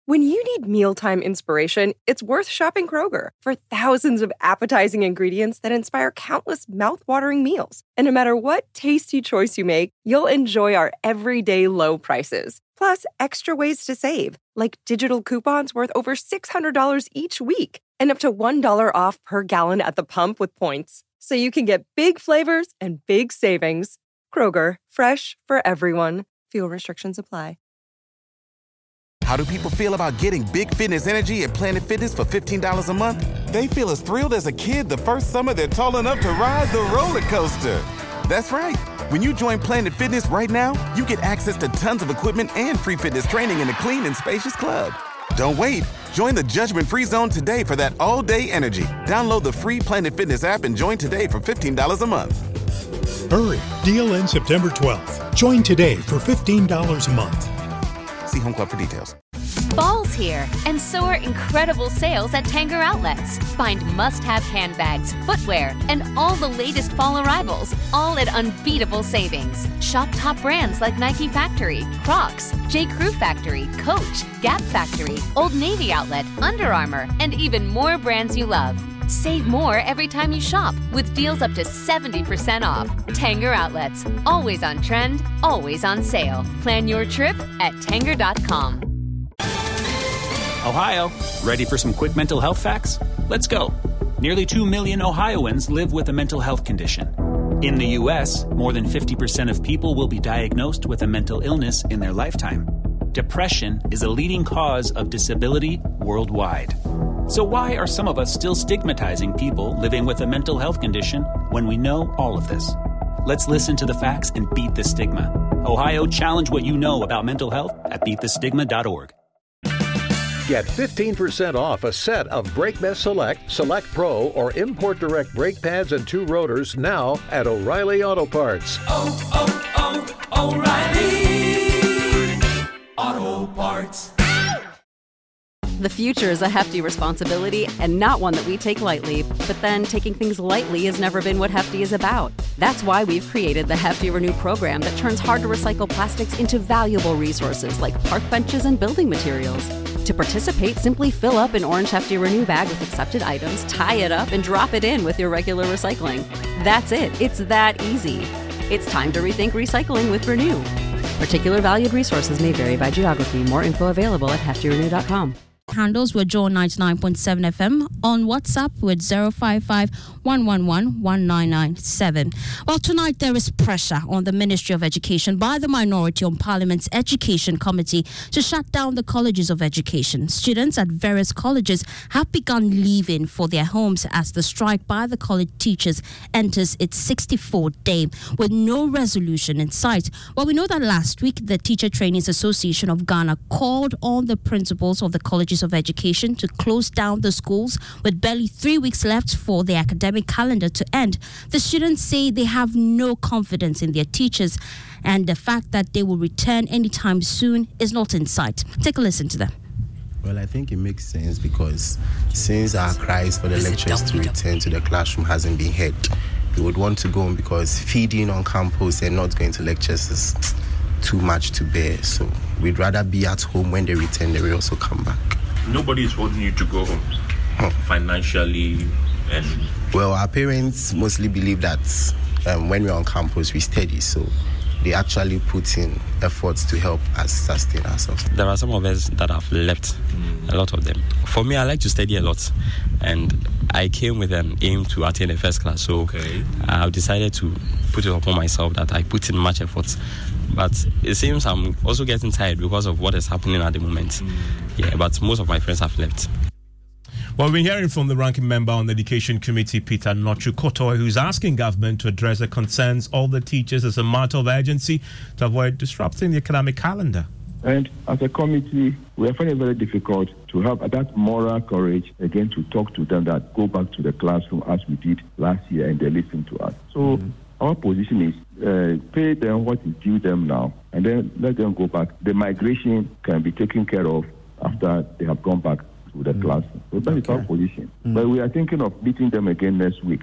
When you need mealtime inspiration, it's worth shopping Kroger for thousands of appetizing ingredients that inspire countless mouth-watering meals. And no matter what tasty choice you make, you'll enjoy our everyday low prices. Plus, extra ways to save, like digital coupons worth over $600 each week and up to $1 off per gallon at the pump with points. So you can get big flavors and big savings. Kroger, fresh for everyone. Fuel restrictions apply. How do people feel about getting big fitness energy at Planet Fitness for $15 a month? They feel as thrilled as a kid the first summer they're tall enough to ride the roller coaster. That's right. When you join Planet Fitness right now, you get access to tons of equipment and free fitness training in a clean and spacious club. Don't wait. Join the judgment-free zone today for that all-day energy. Download the free Planet Fitness app and join today for $15 a month. Hurry. Deal ends September 12th. Join today for $15 a month. See Home Club for details. Fall's here, and so are incredible sales at Tanger Outlets. Find must-have handbags, footwear, and all the latest fall arrivals, all at unbeatable savings. Shop top brands like Nike Factory, Crocs, J. Crew Factory, Coach, Gap Factory, Old Navy Outlet, Under Armour, and even more brands you love. Save more every time you shop with deals up to 70% off. Tanger Outlets, always on trend, always on sale. Plan your trip at Tanger.com. Ohio, ready for some quick mental health facts? Let's go. Nearly 2 million Ohioans live with a mental health condition. In the U.S., more than 50% of people will be diagnosed with a mental illness in their lifetime. Depression is a leading cause of disability worldwide. So why are some of us still stigmatizing people living with a mental health condition when we know all of this? Let's listen to the facts and beat the stigma. Ohio, challenge what you know about mental health at beatthestigma.org. Get 15% off a set of BrakeMess Select, Select Pro, or Import Direct brake pads and 2 rotors now at O'Reilly Auto Parts. O'Reilly Auto Parts. The future is a hefty responsibility and not one that we take lightly. But then taking things lightly has never been what Hefty is about. That's why we've created the Hefty Renew program that turns hard-to-recycle plastics into valuable resources like park benches and building materials. To participate, simply fill up an orange Hefty Renew bag with accepted items, tie it up, and drop it in with your regular recycling. That's it. It's that easy. It's time to rethink recycling with Renew. Particular valued resources may vary by geography. More info available at heftyrenew.com. Handles with Joy 99.7 FM on WhatsApp with 055-111-1997. Well, tonight there is pressure on the Ministry of Education by the minority on Parliament's Education Committee to shut down the colleges of education. Students at various colleges have begun leaving for their homes as the strike by the college teachers enters its 64th day with no resolution in sight. Well, we know that last week the Teacher Trainees Association of Ghana called on the principals of the colleges of education to close down the schools with barely 3 weeks left for the academic calendar to end. The students say they have no confidence in their teachers and the fact that they will return anytime soon is not in sight. Take a listen to them. Well, I think it makes sense because since our cries for the lecturers to return to the classroom hasn't been heard, we would want to go on because feeding on campus and not going to lectures is too much to bear. So we'd rather be at home when they return, they will also come back. Nobody is wanting you to go home financially and... Well, our parents mostly believe that when we're on campus, we study. So they actually put in efforts to help us sustain ourselves. There are some of us that have left, a lot of them. For me, I like to study a lot. And I came with an aim to attain the first class. So I've decided to put it upon myself that I put in much effort. But it seems I'm also getting tired because of what is happening at the moment. Yeah, but most of my friends have left. Well, we're hearing from the ranking member on the Education Committee, Peter Nochu-Kotoy, who's asking government to address the concerns of the teachers as a matter of urgency to avoid disrupting the academic calendar. And as a committee, we are finding it very difficult to have that moral courage again to talk to them that go back to the classroom as we did last year and they listen to us. So our position is pay them what is due them now and then let them go back. The migration can be taken care of after they have gone back to the classroom. So that is our position. But we are thinking of meeting them again next week.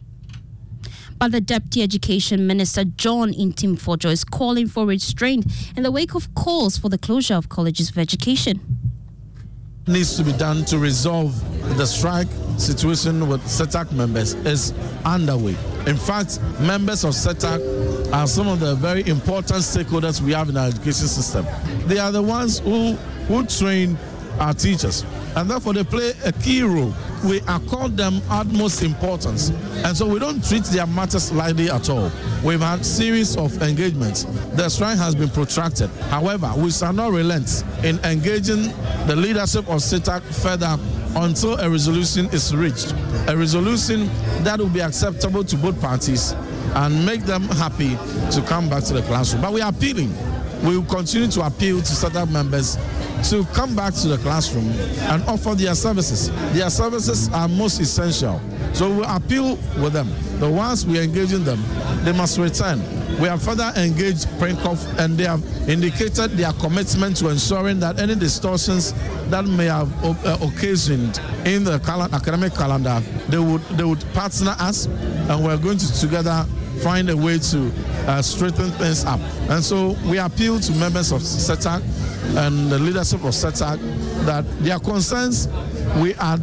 But the Deputy Education Minister, John Intim-Fojo, is calling for restraint in the wake of calls for the closure of colleges of education. needs to be done to resolve the strike situation with SETAC members is underway. In fact, members of SETAC are some of the very important stakeholders we have in our education system. They are the ones who train our teachers, and therefore they play a key role. We accord them utmost importance, and so we don't treat their matters lightly at all. We've had series of engagements. The strike has been protracted. However, we shall not relent in engaging the leadership of SETAC further until a resolution is reached, a resolution that will be acceptable to both parties and make them happy to come back to the classroom. But we are appealing. We will continue to appeal to SETAC members to come back to the classroom and offer their services. Their services are most essential. So we appeal with them. The ones we engage in them, they must return. We have further engaged PRINCOF, and they have indicated their commitment to ensuring that any distortions that may have occasioned in the academic calendar, they would partner us, and we're going to together find a way to straighten things up. And so we appeal to members of SETAC and the leadership of SETAC that their concerns, we are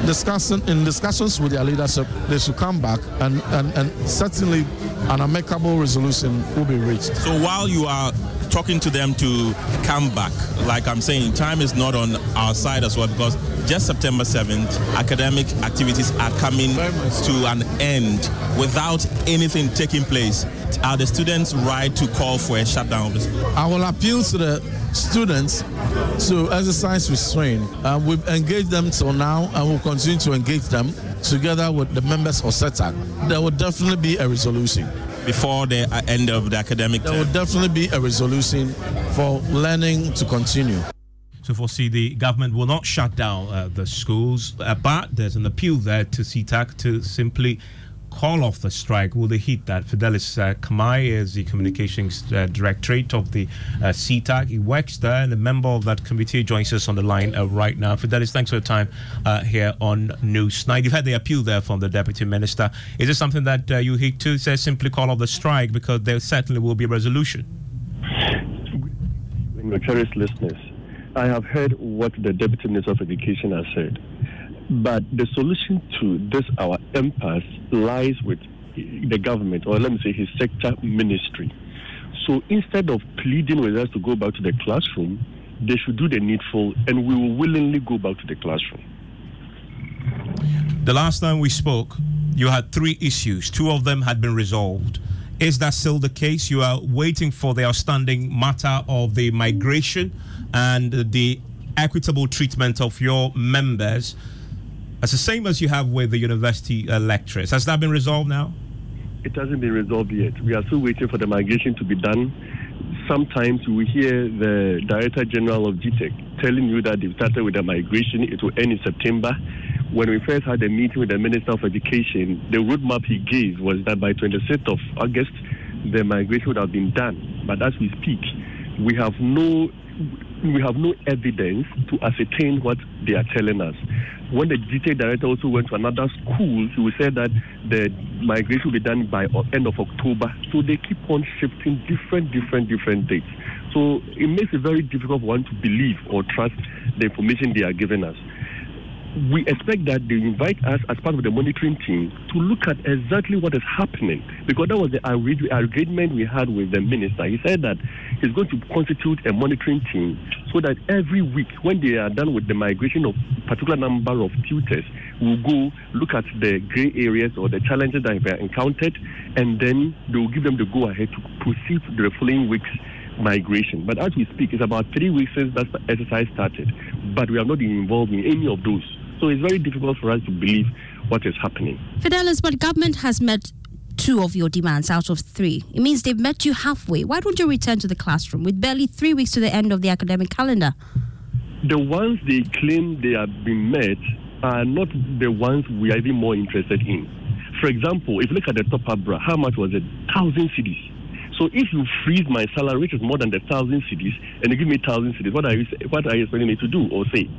discussions with their leadership. They should come back, and certainly an amicable resolution will be reached. So while you are talking to them to come back, like I'm saying, time is not on our side as well, because just September 7th, academic activities are coming to an end without anything taking place. Are the students right to call for a shutdown of the school? I will appeal to the students to exercise restraint. We've engaged them till now, and we'll continue to engage them together with the members of SETAC. There will definitely be a resolution. Before the end of the academic term? There will definitely be a resolution for learning to continue. So foresee the government will not shut down the schools, but there's an appeal there to SETAC to simply call off the strike. Will they heed that? Fidelis Kamai is the communications directorate of the SETAC. He works there, and a member of that committee joins us on the line right now. Fidelis, thanks for your time here on Newsnight. You've had the appeal there from the Deputy Minister. Is this something that you heed to? Say simply call off the strike, because there certainly will be a resolution. My cherished listeners, I have heard what the Deputy Minister of Education has said. But the solution to this, our impasse, lies with the government, or let me say his sector ministry. So instead of pleading with us to go back to the classroom, they should do the needful, and we will willingly go back to the classroom. The last time we spoke, you had 3 issues. 2 of them had been resolved. Is that still the case? You are waiting for the outstanding matter of the migration and the equitable treatment of your members. It's the same as you have with the university lecturers. Has that been resolved now? It hasn't been resolved yet. We are still waiting for the migration to be done. Sometimes we hear the Director General of GTEC telling you that they've started with the migration. It will end in September. When we first had a meeting with the Minister of Education, the roadmap he gave was that by 26th of August, the migration would have been done. But as we speak, we have no evidence to ascertain what they are telling us. When the GTEC director also went to another school, he said that the migration will be done by end of October. So they keep on shifting different dates. So it makes it very difficult for one to believe or trust the information they are giving us. We expect that they invite us as part of the monitoring team to look at exactly what is happening, because that was the agreement we had with the minister. He said that he's going to constitute a monitoring team so that every week, when they are done with the migration of a particular number of tutors, we'll go look at the gray areas or the challenges that have encountered, and then they will give them the go-ahead to proceed to the following week's migration. But as we speak, it's about 3 weeks since that exercise started, but we are not involved in any of those. So it's very difficult for us to believe what is happening. Fidelis, but government has met 2 of your demands out of 3. It means they've met you halfway. Why don't you return to the classroom with barely 3 weeks to the end of the academic calendar? The ones they claim they have been met are not the ones we are even more interested in. For example, if you look at the top Abra, how much was it? 1,000 cedis. So if you freeze my salary, which is more than the 1,000 cedis, and you give me 1,000 cedis, what are you expecting me to do or say?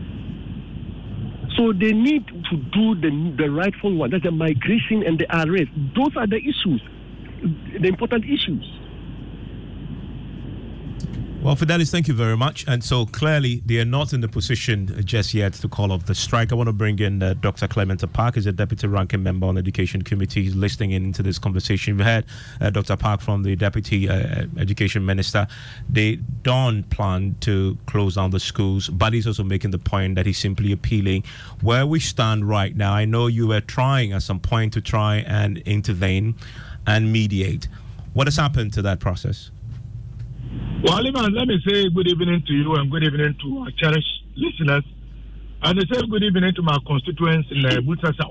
So they need to do the rightful one. That's the migration and the arrest. Those are the issues, the important issues. Well, Fidelis, thank you very much. And so clearly, they are not in the position just yet to call off the strike. I want to bring in Dr. Clement Park, who's a deputy ranking member on the Education Committee. He's listening into this conversation. We had Dr. Park from the Deputy Education Minister. They don't plan to close down the schools, but he's also making the point that he's simply appealing where we stand right now. I know you were trying at some point to try and intervene and mediate. What has happened to that process? Well, Iman, let me say good evening to you and good evening to our cherished listeners. And I say good evening to my constituents in Busa South.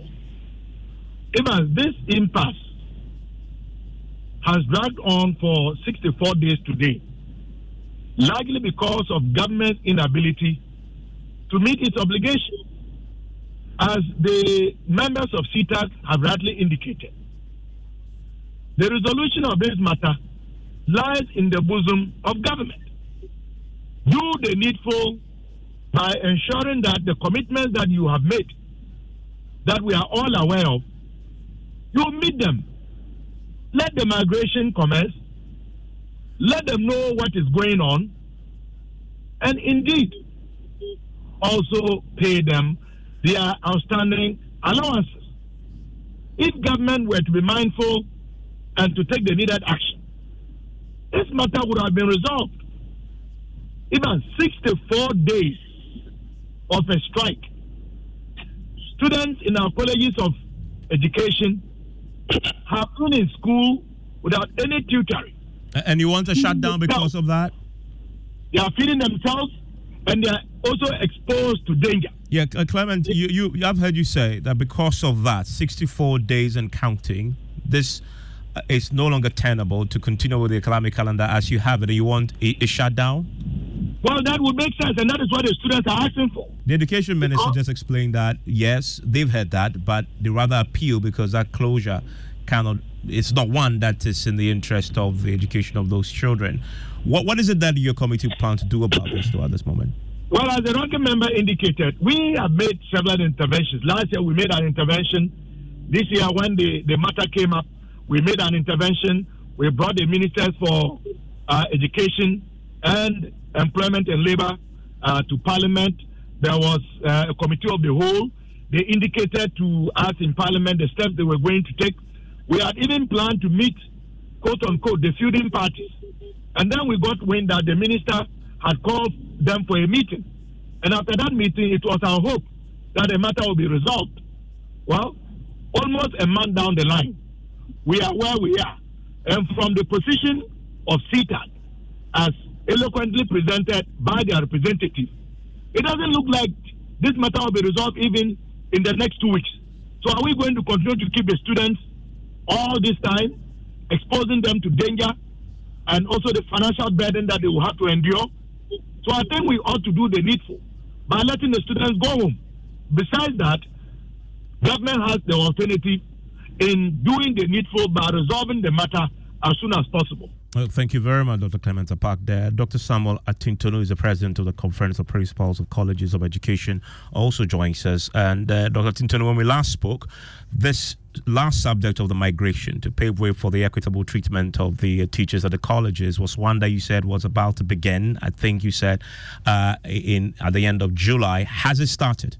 Iman, this impasse has dragged on for 64 days today, largely because of government's inability to meet its obligation, as the members of CTAC have rightly indicated. The resolution of this matter lies in the bosom of government. Do the needful by ensuring that the commitments that you have made, that we are all aware of, you meet them. Let the migration commence. Let them know what is going on. And indeed, also pay them their outstanding allowances. If government were to be mindful and to take the needed action, this matter would have been resolved. Even 64 days of a strike. Students in our colleges of education have been in school without any tutoring. And you want to shut down because of that? They are feeding themselves and they are also exposed to danger. Yeah, Clement, I've heard you say that because of that, 64 days and counting, this is no longer tenable to continue with the academic calendar as you have it. You want a shutdown? Well, that would make sense, and that is what the students are asking for. The education minister just explained that, yes, they've heard that, but they rather appeal because that closure it's not one that is in the interest of the education of those children. What is it that your committee plans to do about this at this moment? Well, as the ranking member indicated, we have made several interventions. Last year, we made an intervention. This year, when the matter came up, we made an intervention. We brought the ministers for education and employment and labor to parliament. There was a committee of the whole. They indicated to us in parliament the steps they were going to take. We had even planned to meet, quote unquote, the feuding parties. And then we got wind that the minister had called them for a meeting. And after that meeting, it was our hope that the matter will be resolved. Well, almost a month down the line, we are where we are. And from the position of CTAC, as eloquently presented by their representative, it doesn't look like this matter will be resolved even in the next 2 weeks. So are we going to continue to keep the students all this time, exposing them to danger and also the financial burden that they will have to endure? So I think we ought to do the needful by letting the students go home. Besides that, government has the alternative in doing the needful by resolving the matter as soon as possible. Well, thank you very much, Dr. Clement Park there. Dr. Samuel Atintonu is the president of the Conference of Principals of Colleges of Education, also joins us. And Dr. Atintonu, when we last spoke, this last subject of the migration to pave way for the equitable treatment of the teachers at the colleges was one that you said was about to begin. I think you said at the end of July. Has it started?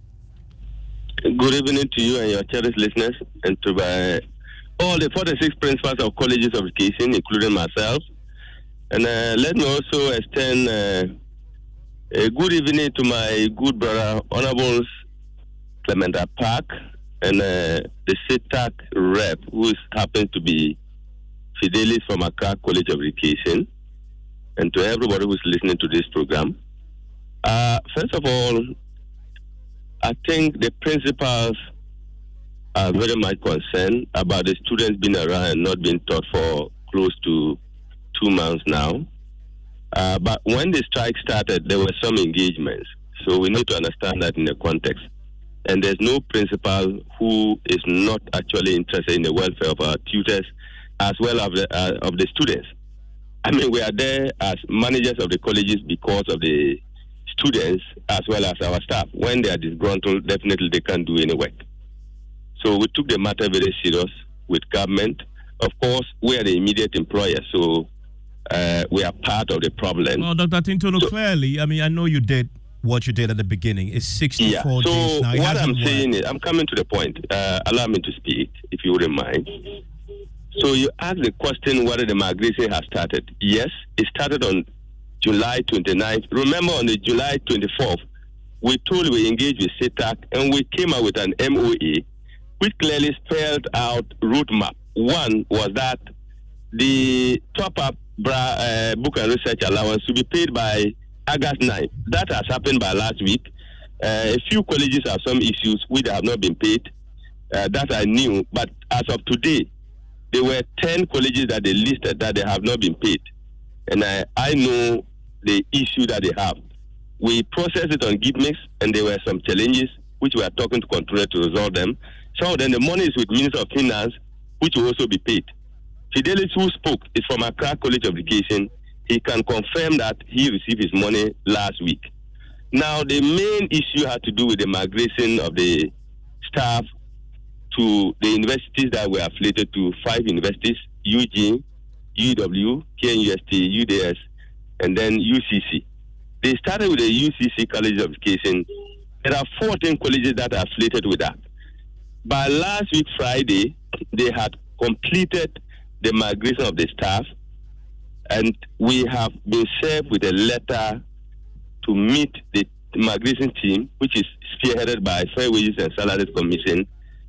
Good evening to you and your cherished listeners, and to all the 46 principals of colleges of education, including myself. And let me also extend a good evening to my good brother, Honorable Clement Park, and the CTAC rep, who happens to be Fidelis from Accra College of Education, and to everybody who's listening to this program. First of all, I think the principals are very much concerned about the students being around and not being taught for close to 2 months now. But when the strike started, there were some engagements. So we need to understand that in the context. And there's no principal who is not actually interested in the welfare of our tutors as well as of the students. I mean, we are there as managers of the colleges because of the students as well as our staff. When they are disgruntled, definitely they can't do any work. So we took the matter very serious with government. Of course, we are the immediate employer, so we are part of the problem. Well, Dr. Tintono, clearly, I mean, I know you did what you did at the beginning. It's 64 days now. So what I'm saying is, I'm coming to the point. Allow me to speak, if you wouldn't mind. So you asked the question whether the migration has started. Yes, it started on July 29th. Remember, on the July 24th, we engaged with CETAC, and we came out with an MOA, which clearly spelled out roadmap. One was that the top-up book and research allowance to be paid by August 9th. That has happened by last week. A few colleges have some issues which have not been paid. That I knew. But as of today, there were 10 colleges that they listed that they have not been paid. And I know the issue that they have. We processed it on GIVMIX, and there were some challenges which we are talking to Controller to resolve them. Some of them, the money is with Minister of Finance, which will also be paid. Fidelis, who spoke, is from Accra College of Education. He can confirm that he received his money last week. Now, the main issue had to do with the migration of the staff to the universities that were affiliated to 5 universities: UG, UW, KNUST, UDS, and then UCC. They started with the UCC College of Education. There are 14 colleges that are affiliated with that. By last week, Friday, they had completed the migration of the staff, and we have been served with a letter to meet the migration team, which is spearheaded by Fair Wages and Salaries Commission,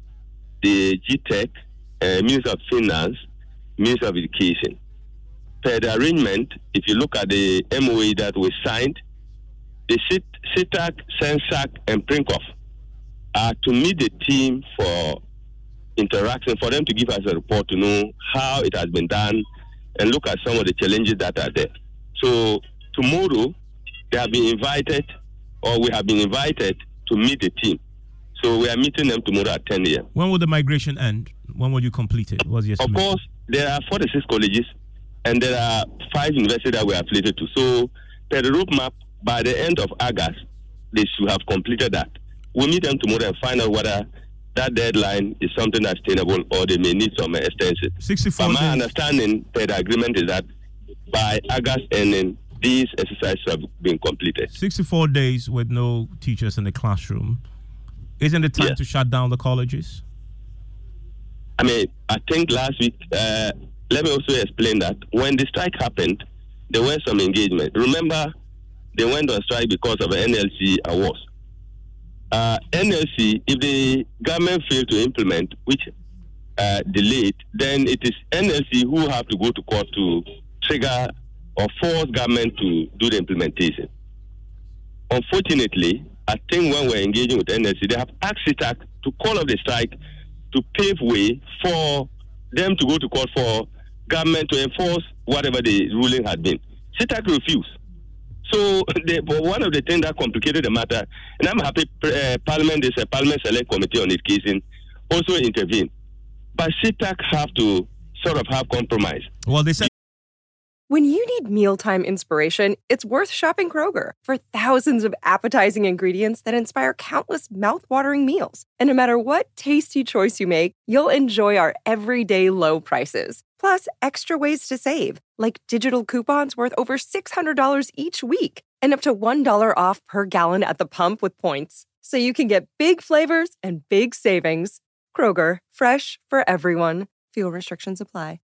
the GTEC, Minister of Finance, Minister of Education. Per the arrangement, if you look at the MOA that we signed, the CETAC, SENSAC, and PRINCOF are to meet the team for interaction, for them to give us a report to know how it has been done and look at some of the challenges that are there. So tomorrow, they have been invited, or we have been invited to meet the team. So we are meeting them tomorrow at 10 a.m. When will the migration end? When will you complete it? What's your Of course, there are 46 colleges, and there are 5 universities that we are affiliated to. So per the roadmap, by the end of August, they should have completed that. We'll meet them tomorrow and find out whether that deadline is something that's attainable or they may need some extension. 64 but my days. understanding per the agreement is that by August ending, these exercises have been completed. 64 days with no teachers in the classroom. Isn't it time to shut down the colleges? I mean, I think last week, let me also explain that when the strike happened, there were some engagement. Remember, they went on strike because of NLC awards. NLC, if the government failed to implement, which delayed, then it is NLC who have to go to court to trigger or force government to do the implementation. Unfortunately, I think when we're engaging with NLC, they have asked CETAC to call off the strike to pave way for them to go to court for government to enforce whatever the ruling had been. CETAC refused. So one of the things that complicated the matter, and I'm happy Parliament is a Parliament Select Committee on Education also intervened. But CETAC have to sort of have compromise. Well, they said when you need mealtime inspiration, it's worth shopping Kroger for thousands of appetizing ingredients that inspire countless mouth-watering meals. And no matter what tasty choice you make, you'll enjoy our everyday low prices. Plus, extra ways to save, like digital coupons worth over $600 each week and up to $1 off per gallon at the pump with points. So you can get big flavors and big savings. Kroger, fresh for everyone. Fuel restrictions apply.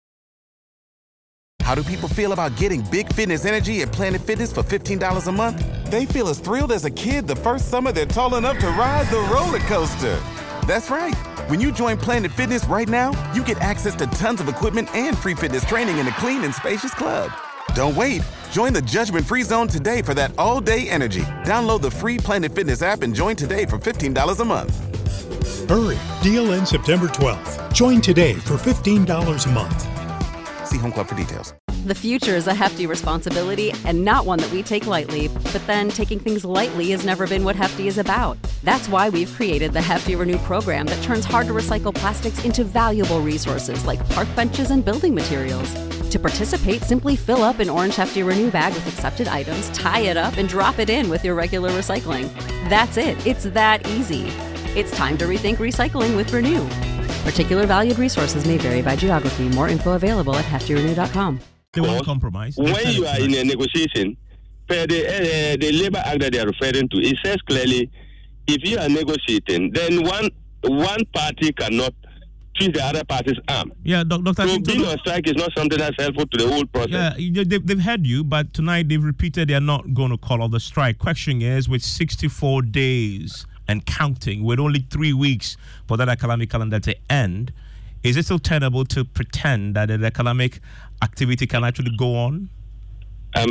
How do people feel about getting big fitness energy at Planet Fitness for $15 a month? They feel as thrilled as a kid the first summer they're tall enough to ride the roller coaster. That's right. When you join Planet Fitness right now, you get access to tons of equipment and free fitness training in a clean and spacious club. Don't wait. Join the judgment-free zone today for that all-day energy. Download the free Planet Fitness app and join today for $15 a month. Hurry. Deal ends September 12th. Join today for $15 a month. See Home Club for details. The future is a hefty responsibility and not one that we take lightly. But then taking things lightly has never been what Hefty is about. That's why we've created the Hefty Renew program that turns hard-to-recycle plastics into valuable resources like park benches and building materials. To participate, simply fill up an orange Hefty Renew bag with accepted items, tie it up, and drop it in with your regular recycling. That's it. It's that easy. It's time to rethink recycling with Renew. Particular valued resources may vary by geography. More info available at heftyrenew.com. They won't compromise. When you are in a negotiation, per the Labour Act that they are referring to, it says clearly, if you are negotiating, then one party cannot twist the other party's arm. Yeah, Dr. So being on strike is not something that's helpful to the whole process. Yeah, they've heard you, but tonight they've repeated they are not going to call off the strike. Question is, with 64 days and counting, with only 3 weeks for that academic calendar to end, is it still tenable to pretend that the academic activity can actually go on? I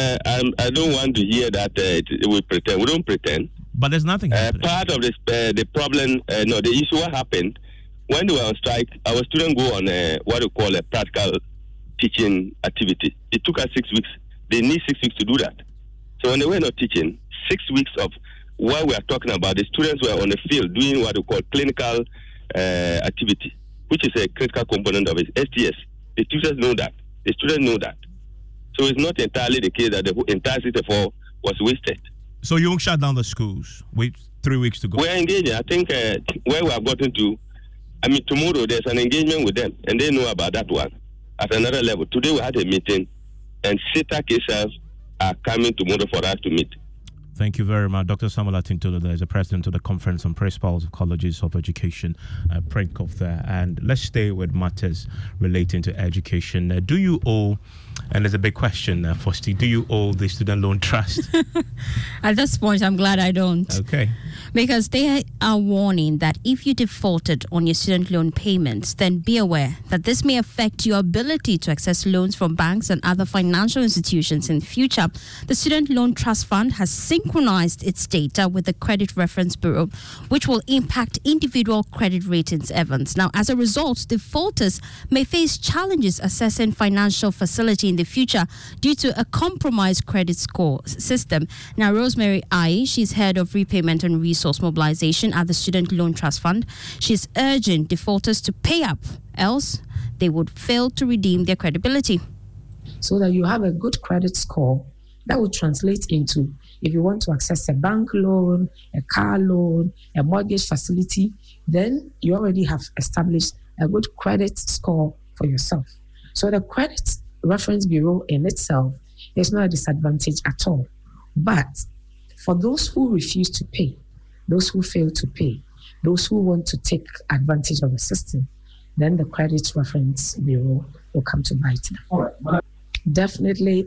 don't want to hear that we pretend. We don't pretend. But there's nothing happening. Part of this, the problem, the issue what happened, when they were on strike, our students go on what we call a practical teaching activity. It took us 6 weeks. They need 6 weeks to do that. So when they were not teaching, 6 weeks of what we are talking about, the students were on the field doing what we call clinical activity, which is a critical component of it, STS. The teachers know that. The students know that. So it's not entirely the case that the entire 64 was wasted. So you won't shut down the schools with 3 weeks to go? We're engaging. I think where we have gotten to, tomorrow there's an engagement with them, and they know about that one at another level. Today we had a meeting, and CETAC itself are coming tomorrow for us to meet. Thank you very much. Dr. Samuel Akintola is the president of the Conference on Principals of Colleges of Education, PRINCOF there. And let's stay with matters relating to education. Do you owe, and there's a big question, Fosti, do you owe the Student Loan Trust? At this point, I'm glad I don't. Okay. Because they are warning that if you defaulted on your student loan payments, then be aware that this may affect your ability to access loans from banks and other financial institutions in the future. The Student Loan Trust Fund has synchronized its data with the Credit Reference Bureau, which will impact individual credit ratings, Evans. Now, as a result, defaulters may face challenges assessing financial facility in the future due to a compromised credit score system. Now, Rosemary Ai, she's head of repayment and resource mobilization at the Student Loan Trust Fund. She's urging defaulters to pay up, else they would fail to redeem their credibility. So that you have a good credit score that will translate into, if you want to access a bank loan, a car loan, a mortgage facility, then you already have established a good credit score for yourself. So the Credit Reference Bureau in itself is not a disadvantage at all. But for those who refuse to pay, those who fail to pay, those who want to take advantage of the system, then the Credit Reference Bureau will come to bite them. Definitely,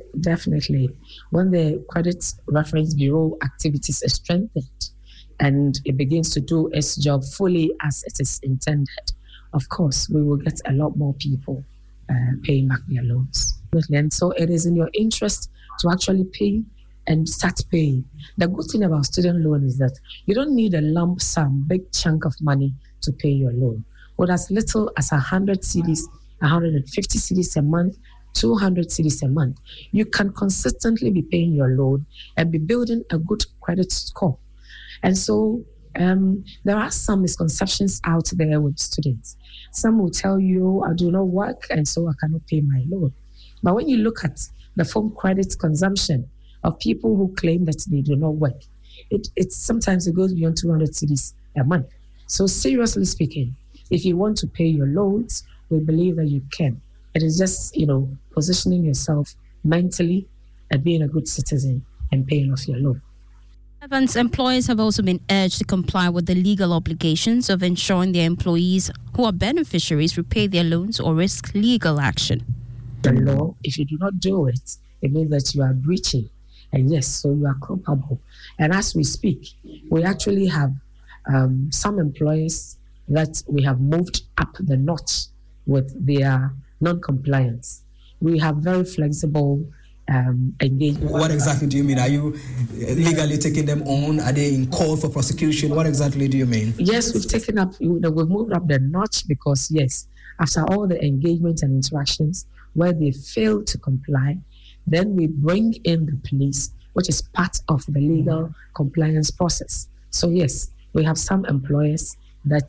when the Credit Reference Bureau activities are strengthened and it begins to do its job fully as it is intended, of course, we will get a lot more people paying back their loans. And so it is in your interest to actually pay and start paying. The good thing about student loan is that you don't need a lump sum, big chunk of money to pay your loan. With as little as 100 cedis, 150 cedis a month, 200 cedis a month, you can consistently be paying your loan and be building a good credit score. And so there are some misconceptions out there with students. Some will tell you, I do not work and so I cannot pay my loan. But when you look at the phone credit consumption of people who claim that they do not work, it sometimes it goes beyond 200 cedis a month. So seriously speaking, if you want to pay your loans, we believe that you can. It is just, positioning yourself mentally and being a good citizen and paying off your loan. Evans, employers have also been urged to comply with the legal obligations of ensuring their employees who are beneficiaries repay their loans or risk legal action. The law, if you do not do it, it means that you are breaching. And yes, so you are culpable. And as we speak, we actually have some employers that we have moved up the notch with their non-compliance. We have very flexible engagement. What exactly do you mean? Are you legally taking them on? Are they in court for prosecution? What exactly do you mean? Yes, we've moved up the notch because, yes, after all the engagement and interactions where they fail to comply, then we bring in the police, which is part of the legal compliance process. So, yes, we have some employers that,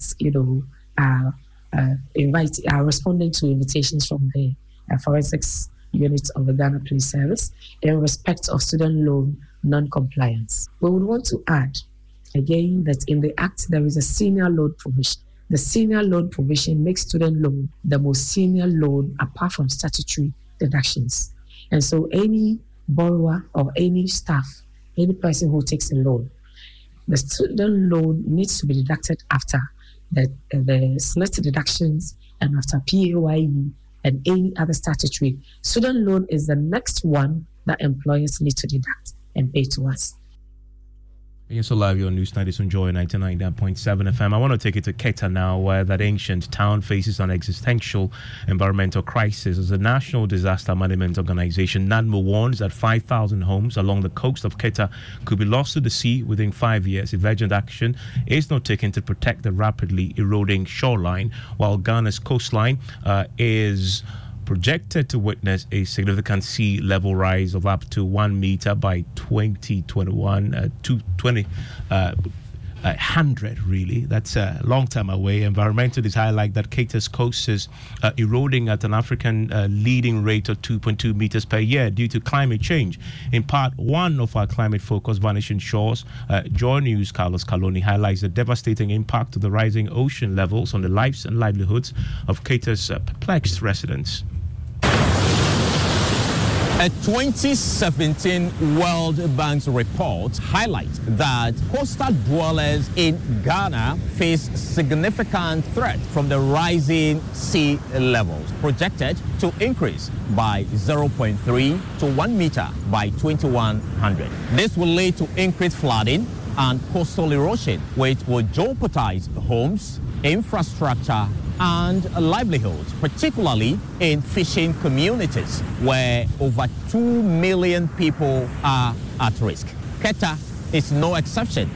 are responding to invitations from the forensics unit of the Ghana Police Service in respect of student loan non-compliance. We would want to add again that in the Act there is a senior loan provision. The senior loan provision makes student loan the most senior loan apart from statutory deductions. And so any borrower or any staff, any person who takes a loan, the student loan needs to be deducted after the semester deductions and after PAYE and any other statutory. Student loan is the next one that employers need to deduct and pay to us. Yes, so live on News 90 on Joy 99.7 FM. I want to take you to Keta now, where that ancient town faces an existential environmental crisis. As a National Disaster Management Organization, NADMO warns that 5,000 homes along the coast of Keta could be lost to the sea within 5 years if urgent action is not taken to protect the rapidly eroding shoreline, while Ghana's coastline is projected to witness a significant sea level rise of up to 1 meter by 2021 to 2100. Really, that's a long time away. Environmentalists highlight that Keta's coast is eroding at an African leading rate of 2.2 meters per year due to climate change. In part one of our climate focus, Vanishing Shores, Joy News' Carlos Caloni highlights the devastating impact of the rising ocean levels on the lives and livelihoods of Keta's perplexed residents. A 2017 World Bank's report highlights that coastal dwellers in Ghana face significant threat from the rising sea levels, projected to increase by 0.3 to 1 meter by 2100. This will lead to increased flooding and coastal erosion, which will jeopardize homes, infrastructure, and livelihoods, particularly in fishing communities where over 2 million people are at risk. Keta is no exception.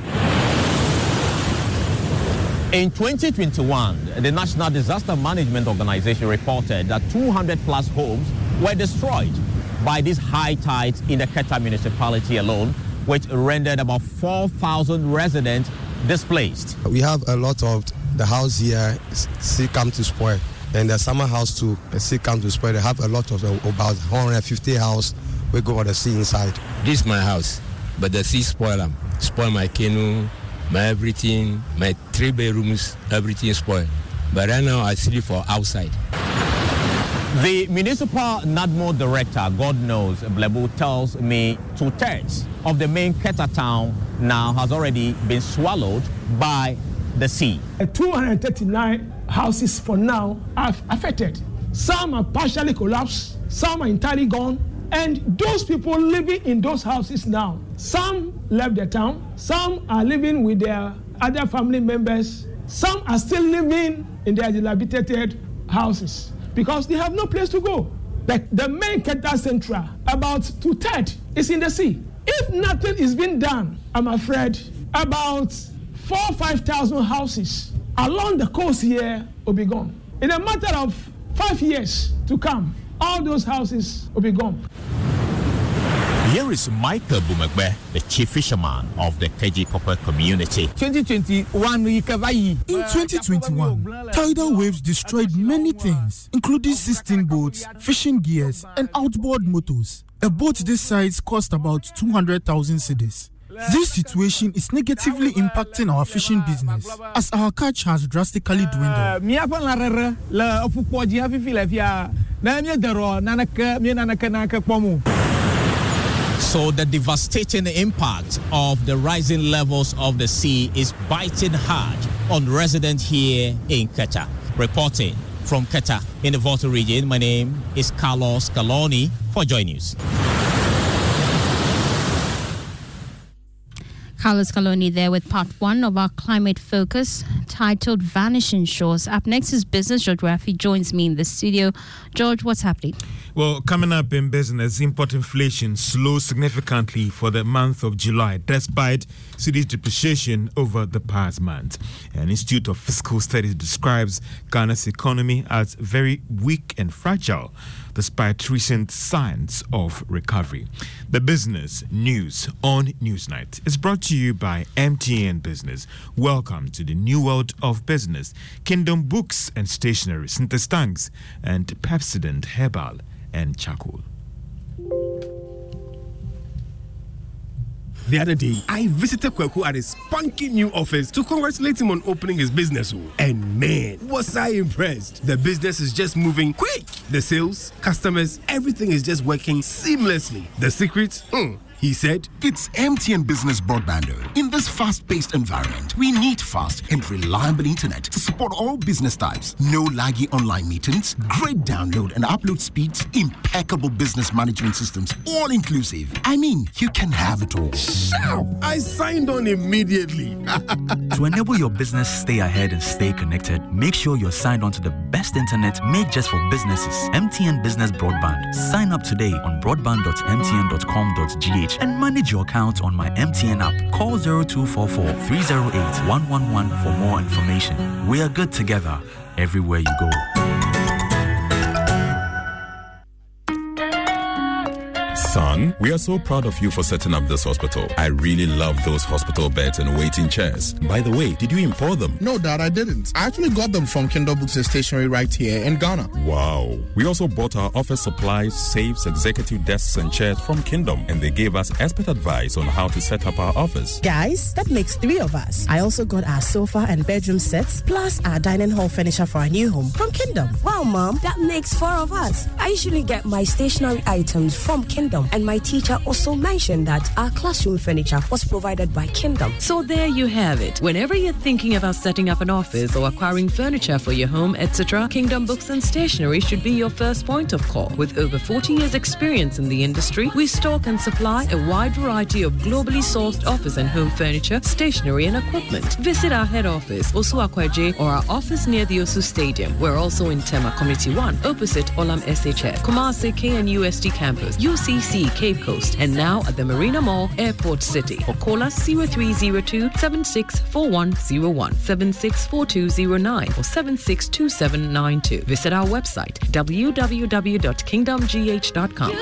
In 2021, the National Disaster Management Organization reported that 200 plus homes were destroyed by these high tides in the Keta municipality alone, which rendered about 4,000 residents displaced. We have a lot of the house here still come to spoil, and the summer house too still come to spoil. They have a lot of about 150 house we go on the sea inside. This is my house, but the sea spoil my canoe, my everything, my 3 bedrooms, everything spoiled. But right now I sleep for outside. The municipal NADMO director, God knows, Blebu, tells me 2/3 of the main Keta town now has already been swallowed by the sea. 239 houses for now are affected. Some are partially collapsed, some are entirely gone, and those people living in those houses now, some left the town, some are living with their other family members, some are still living in their dilapidated houses because they have no place to go. The main Keta Central, about 2/3 is in the sea. If nothing is being done, I'm afraid about 4,000 to 5,000 houses along the coast here will be gone. In a matter of 5 years to come, all those houses will be gone. Here is Michael Bumagbe, the chief fisherman of the Keji Copper community. 2021, in 2021, tidal waves destroyed many things, including 16 boats, fishing gears, and outboard motors. A boat this size cost about 200,000 cedis. This situation is negatively impacting our fishing business as our catch has drastically dwindled. So the devastating impact of the rising levels of the sea is biting hard on residents here in Keta. Reporting from Keta in the Volta region, my name is Carlos Caloni for Joy News. Carlos Caloni there with part one of our climate focus titled Vanishing Shores. Up next is Business. George Rafi joins me in the studio. George, what's happening? Well, coming up in business, import inflation slows significantly for the month of July, despite cedi's depreciation over the past month. An Institute of Fiscal Studies describes Ghana's economy as very weak and fragile, despite recent signs of recovery. The business news on Newsnight is brought to you by MTN Business. Welcome to the new world of business. Kingdom Books and Stationery, Synthestanks, and Pepsodent Herbal and Charcoal. The other day, I visited Kweku at his spunky new office to congratulate him on opening his business. And man, was I impressed. The business is just moving quick. The sales, customers, everything is just working seamlessly. The secret? He said, it's MTN Business Broadband. In this fast-paced environment, we need fast and reliable internet to support all business types. No laggy online meetings, great download and upload speeds, impeccable business management systems, all inclusive. I mean, you can have it all. Sharp! I signed on immediately. To enable your business stay ahead and stay connected, make sure you're signed on to the best internet made just for businesses. MTN Business Broadband. Sign up today on broadband.mtn.com.gh and manage your account on my MTN app. Call 0244-308-111 for more information. We are good together everywhere you go. Son, we are so proud of you for setting up this hospital. I really love those hospital beds and waiting chairs. By the way, did you import them? No, Dad, I didn't. I actually got them from Kindle Books and Stationery right here in Ghana. Wow. We also bought our office supplies, safes, executive desks and chairs from Kingdom, and they gave us expert advice on how to set up our office. Guys, that makes 3 of us. I also got our sofa and bedroom sets, plus our dining hall furniture for our new home from Kingdom. Wow, Mom, that makes 4 of us. I usually get my stationery items from Kingdom, and my teacher also mentioned that our classroom furniture was provided by Kingdom. So there you have it. Whenever you're thinking about setting up an office or acquiring furniture for your home, etc., Kingdom Books and Stationery should be your first point of call. With over 40 years experience in the industry, we stock and supply a wide variety of globally sourced office and home furniture, stationery and equipment. Visit our head office, Osu Akwaje, or our office near the Osu Stadium. We're also in Tema Community 1, opposite Olam SHF, Kumasi KNUST campus, UCC Cape Coast, and now at the Marina Mall, Airport City. Or call us 0302-764101, 764209, or 762792. Visit our website, www.kingdomgh.com.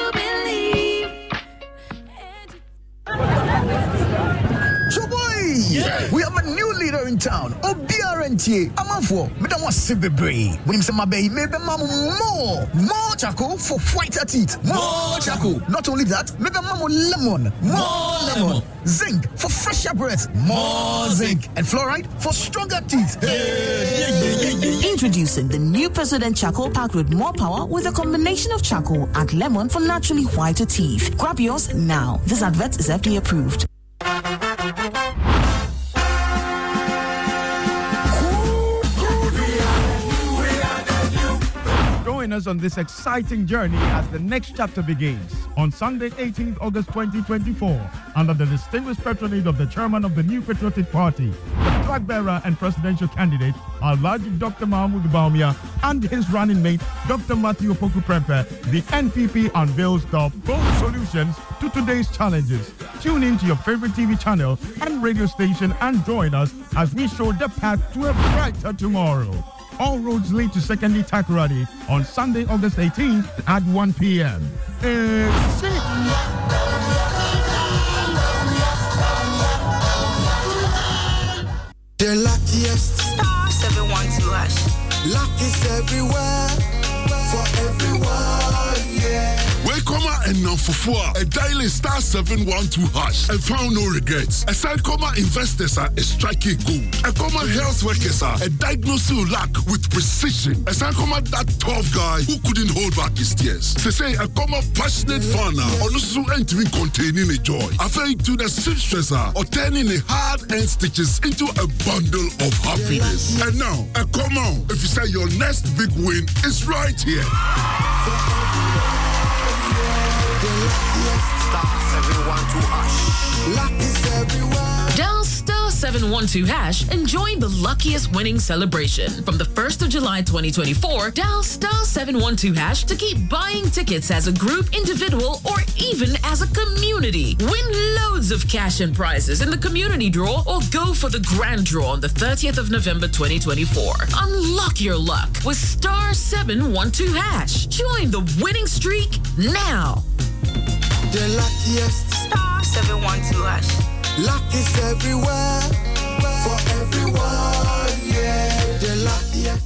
Yeah. We have a new leader in town. OBRNT. Amanfo. Madam was Sibebre. When him say my baby, maybe more charcoal for whiter teeth. More charcoal. Not only that, maybe lemon. More lemon. Zinc for fresher breath. More zinc. And fluoride for stronger teeth. Introducing the new President Charcoal packed with more power with a combination of charcoal and lemon for naturally whiter teeth. Grab yours now. This advert is FDA approved. Join us on this exciting journey as the next chapter begins on Sunday, 18th August 2024, under the distinguished patronage of the chairman of the New Patriotic Party, the flag bearer and presidential candidate, Alhaji Dr. Mahmoud Bawumia, and his running mate, Dr. Matthew Opoku Prempeh. The NPP unveils the bold solutions to today's challenges. Tune in to your favorite TV channel and radio station and join us as we show the path to a brighter tomorrow. All roads lead to Secondary Takoradi on Sunday, August 18th at 1 p.m. The luckiest star 712 hash. Luck is everywhere for everyone, yeah. Welcome and now for a dial star 712 hash and found no regrets. A side comma investors are a striking gold. A comma health workers are a diagnosing luck with precision. A side comma that tough guy who couldn't hold back his tears. They say a comma passionate fan or also entering containing a joy. After to the seamstresser or turning a hard-earned stitches into a bundle of happiness. And now a comma if you say your next big win is right here. Star 712 hash. Luck is everywhere. Dial star 712 hash and join the luckiest winning celebration. From the 1st of July 2024, dial star 712 hash to keep buying tickets as a group, individual, or even as a community. Win loads of cash and prizes in the community draw or go for the grand draw on the 30th of November 2024. Unlock your luck with star 712 hash. Join the winning streak now. The luckiest star 712 hash. Luck is everywhere for everyone, yeah. The luckiest.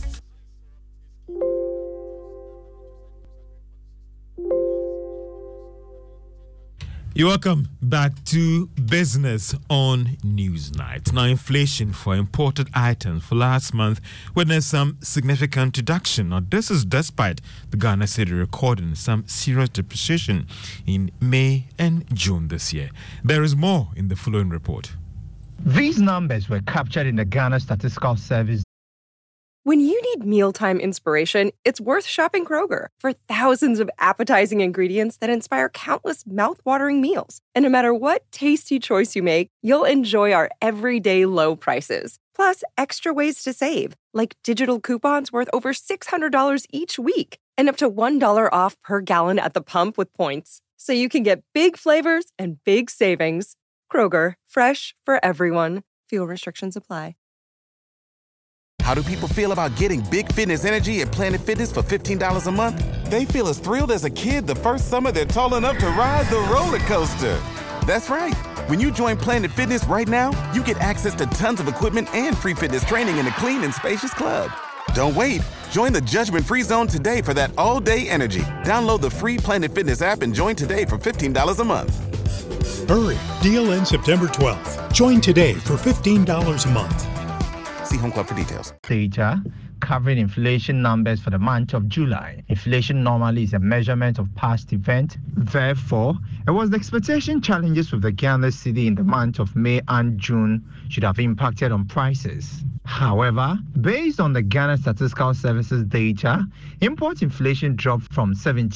You're welcome back to Business on Newsnight. Now, inflation for imported items for last month witnessed some significant reduction. Now, this is despite the Ghana cedi recording some serious depreciation in May and June this year. There is more in the following report. These numbers were captured in the Ghana Statistical Service. When you need mealtime inspiration, it's worth shopping Kroger for thousands of appetizing ingredients that inspire countless mouth-watering meals. And no matter what tasty choice you make, you'll enjoy our everyday low prices. Plus, extra ways to save, like digital coupons worth over $600 each week and up to $1 off per gallon at the pump with points. So you can get big flavors and big savings. Kroger, fresh for everyone. Fuel restrictions apply. How do people feel about getting big fitness energy at Planet Fitness for $15 a month? They feel as thrilled as a kid the first summer they're tall enough to ride the roller coaster. That's right. When you join Planet Fitness right now, you get access to tons of equipment and free fitness training in a clean and spacious club. Don't wait. Join the judgment-free zone today for that all-day energy. Download the free Planet Fitness app and join today for $15 a month. Hurry. Deal ends September 12th. Join today for $15 a month. See Home Club for details. Data covering inflation numbers for the month of July. Inflation normally is a measurement of past events. Therefore, it was the expectation challenges with the Ghana cedi in the month of May and June should have impacted on prices. However, based on the Ghana Statistical Services data, import inflation dropped from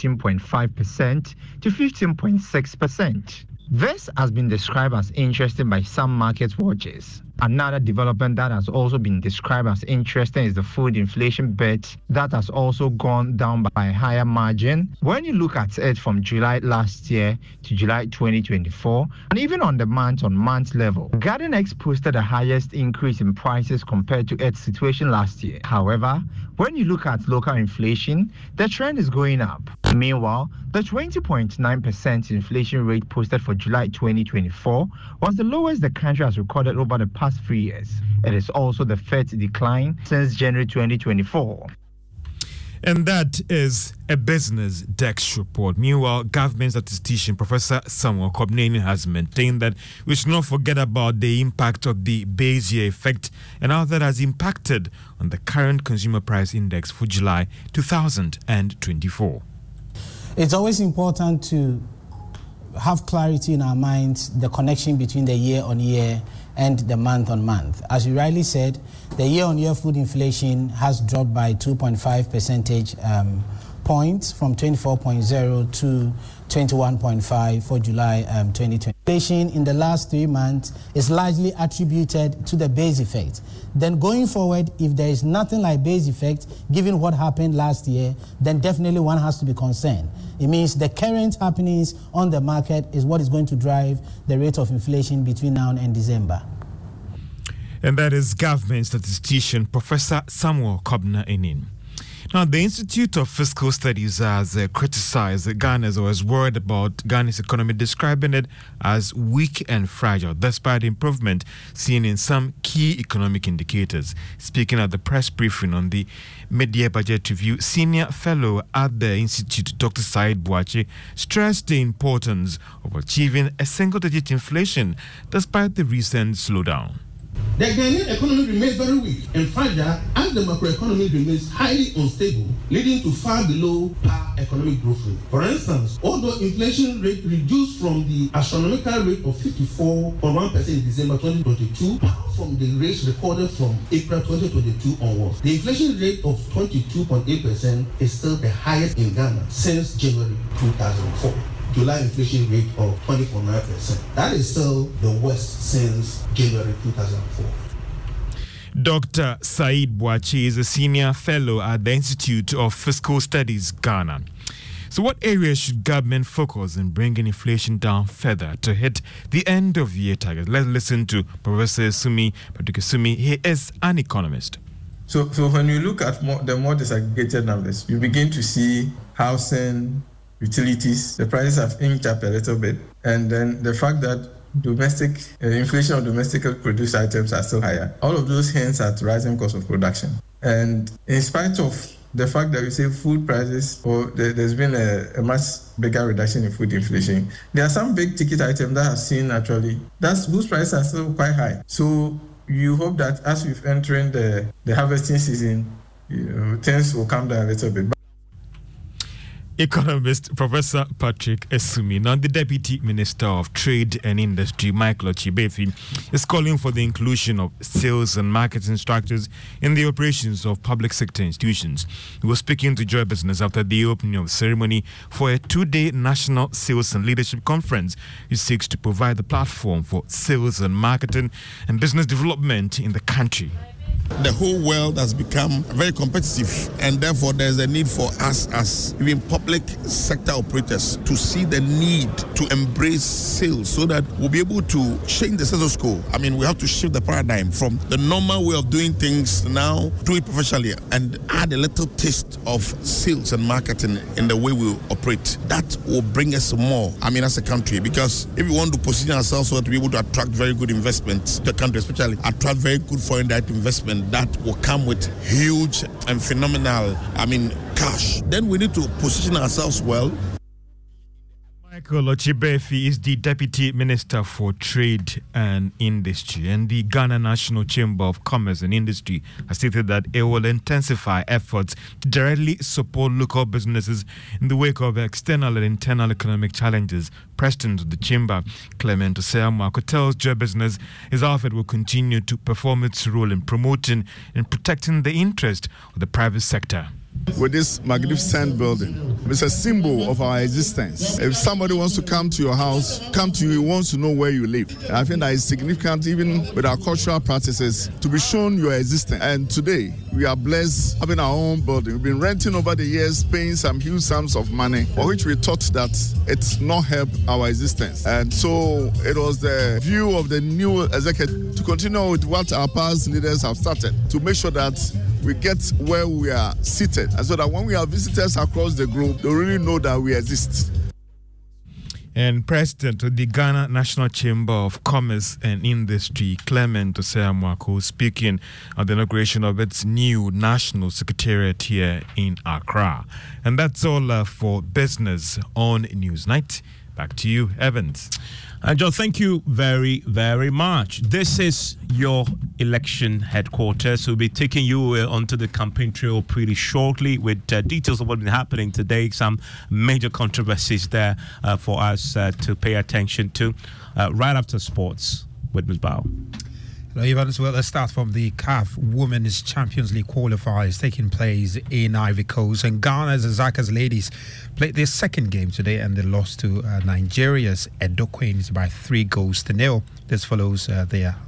17.5% to 15.6%. This has been described as interesting by some market watchers. Another development that has also been described as interesting is the food inflation bet that has also gone down by a higher margin. When you look at it from July last year to July 2024, and even on the month-on-month level, Garden Eggs posted the highest increase in prices compared to its situation last year. However, when you look at local inflation, the trend is going up. Meanwhile, the 20.9% inflation rate posted for July 2024 was the lowest the country has recorded over the past 3 years. It is also the third decline since January 2024. And that is a Business Desk report. Meanwhile, government statistician Professor Samuel Kobneni has maintained that we should not forget about the impact of the base year effect and how that has impacted on the current consumer price index for July 2024. It's always important to have clarity in our minds, the connection between the year-on-year and the month-on-month. As you rightly said, the year-on-year food inflation has dropped by 2.5 percentage points from 24.0 to 21.5 for July 2020. Inflation in the last 3 months is largely attributed to the base effect. Then going forward, if there is nothing like base effect, given what happened last year, then definitely one has to be concerned. It means the current happenings on the market is what is going to drive the rate of inflation between now and December. And that is government statistician Professor Samuel Kobneni. Now, the Institute of Fiscal Studies has criticized Ghana's or is worried about Ghana's economy, describing it as weak and fragile, despite improvement seen in some key economic indicators. Speaking at the press briefing on the mid-year budget review, senior fellow at the Institute, Dr. Said Boakye, stressed the importance of achieving a single-digit inflation despite the recent slowdown. The Ghanaian economy remains very weak and fragile as the macroeconomy remains highly unstable, leading to far below par economic growth rate. For instance, although inflation rate reduced from the astronomical rate of 54.1% in December 2022, from the rates recorded from April 2022 onwards, the inflation rate of 22.8% is still the highest in Ghana since January 2004. July inflation rate of 20.9%. That is still the worst since January 2004. Dr. Said Boakye is a senior fellow at the Institute of Fiscal Studies, Ghana. So what areas should government focus in bringing inflation down further to hit the end of year target? Let's listen to Professor Sumi Patrick. He is an economist. So when you look at the more disaggregated numbers, you begin to see housing, utilities, the prices have inched up a little bit, and then the fact that inflation of domestically produced items are still higher. All of those hints at rising cost of production. And in spite of the fact that we say food prices, or there's been a much bigger reduction in food inflation. There are some big ticket items that I've seen actually, whose prices are still quite high. So you hope that as we've entering the harvesting season, things will come down a little bit. Economist Professor Patrick Esumi, now the Deputy Minister of Trade and Industry, Michael Ochibefi, is calling for the inclusion of sales and marketing structures in the operations of public sector institutions. He was speaking to Joy Business after the opening of the ceremony for a 2-day National Sales and Leadership Conference. It seeks to provide the platform for sales and marketing and business development in the country. The whole world has become very competitive, and therefore there's a need for us as even public sector operators to see the need to embrace sales so that we'll be able to change the status quo. I mean, we have to shift the paradigm from the normal way of doing things now, do it professionally, and add a little taste of sales and marketing in the way we operate. That will bring us more, as a country, because if we want to position ourselves so that we're able to attract very good investments to the country, especially attract very good foreign direct investment, that will come with huge and phenomenal, cash. Then we need to position ourselves well. Michael Ochibefi is the Deputy Minister for Trade and Industry, and the Ghana National Chamber of Commerce and Industry has stated that it will intensify efforts to directly support local businesses in the wake of external and internal economic challenges. President of the Chamber, Clement Osei-Amoako, tells Joy Business his outfit will continue to perform its role in promoting and protecting the interest of the private sector. With this magnificent building, it's a symbol of our existence. If somebody wants to come to your house, come to you, he wants to know where you live. I think that is significant, even with our cultural practices, to be shown your existence. And today, we are blessed having our own building. We've been renting over the years, paying some huge sums of money, for which we thought that it's not helped our existence. And so it was the view of the new executive to continue with what our past leaders have started, to make sure that we get where we are seated, and so that when we have visitors across the globe, they really know that we exist. And President of the Ghana National Chamber of Commerce and Industry, Clement Osei-Amoako, speaking at the inauguration of its new National Secretariat here in Accra. And that's all for business on Newsnight. Back to you, Evans. And John, thank you very, very much. This is your election headquarters. We'll be taking you onto the campaign trail pretty shortly with details of what's been happening today, some major controversies there for us to pay attention to right after sports with Ms. Bao. Evans, well, let's start from the CAF Women's Champions League qualifiers taking place in Ivory Coast. And Ghana's Azaka's ladies played their second game today, and they lost to Nigeria's Edo Queens by 3-0. This follows their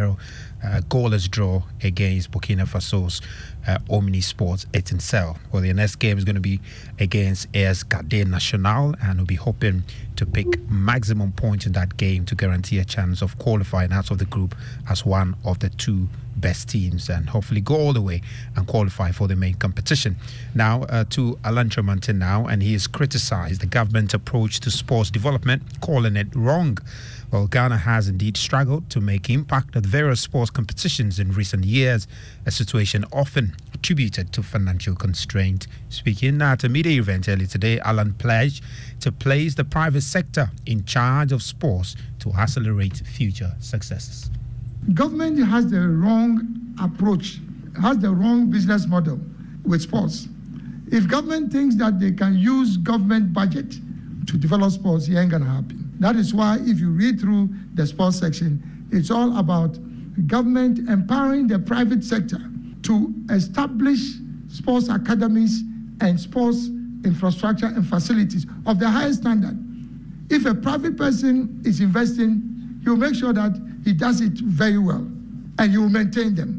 goalless draw against Burkina Faso's Omni Sports Etincelle. Well, their next game is going to be against AS Garde National, and we'll be hoping to pick maximum points in that game to guarantee a chance of qualifying out of the group as one of the two best teams, and hopefully go all the way and qualify for the main competition. Now to Alan Tremonti now, and he has criticized the government approach to sports development, calling it wrong. Well, Ghana has indeed struggled to make impact at various sports competitions in recent years, a situation often attributed to financial constraint. Speaking at a media event earlier today, Alan pledged to place the private sector in charge of sports to accelerate future successes. Government has the wrong approach, has the wrong business model with sports. If government thinks that they can use government budget to develop sports, it ain't gonna happen. That is why if you read through the sports section, it's all about government empowering the private sector to establish sports academies and sports infrastructure and facilities of the highest standard. If a private person is investing, he will make sure that he does it very well, and he will maintain them.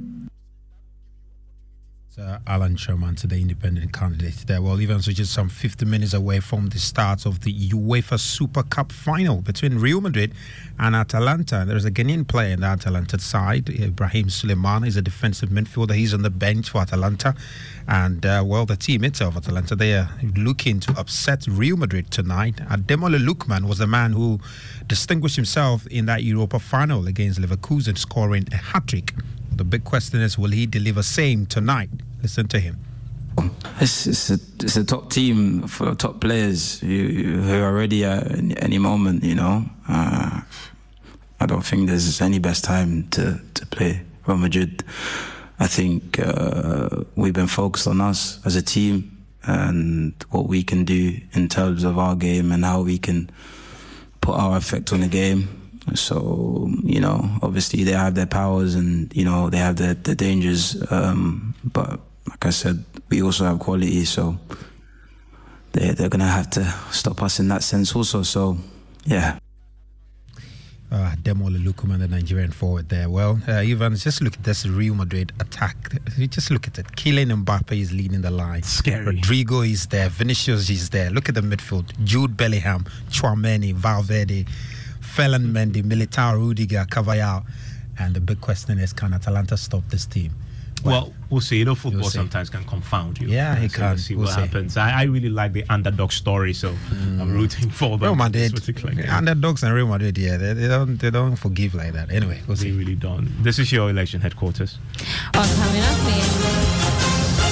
Alan Sherman, the independent candidate there. Well, even so, just some 50 minutes away from the start of the UEFA Super Cup final between Real Madrid and Atalanta. There's a Ghanaian player in the Atalanta side. Ibrahim Suleiman is a defensive midfielder. He's on the bench for Atalanta. And, the team itself, Atalanta, they are looking to upset Real Madrid tonight. Ademola Lookman was the man who distinguished himself in that Europa final against Leverkusen, scoring a hat-trick. The big question is, will he deliver same tonight? Listen to him. It's a top team for top players who are ready at any moment, you know. I don't think there's any best time to play Real Madrid. I think we've been focused on us as a team and what we can do in terms of our game and how we can put our effect on the game. So, you know, obviously they have their powers and, you know, they have their dangers. But like I said, we also have quality, so they're going to have to stop us in that sense also. So, yeah. Demola Lukman, the Nigerian forward there. Well, Ivan, just look at this Real Madrid attack. Just look at it. Kylian Mbappe is leading the line. Scary. Rodrigo is there. Vinicius is there. Look at the midfield. Jude Bellingham, Tchouameni, Valverde, Ferland Mendy, Militao, Rudiger, Carvajal. And the big question is, can Atalanta stop this team? Well, we'll see. You know, football sometimes can confound you. Yeah, it can. See what happens. I really like the underdog story, so I'm rooting for them. Real Madrid, underdogs and Real Madrid, yeah, they don't forgive like that. Anyway, we'll see. They really don't. This is your election headquarters. Coming up,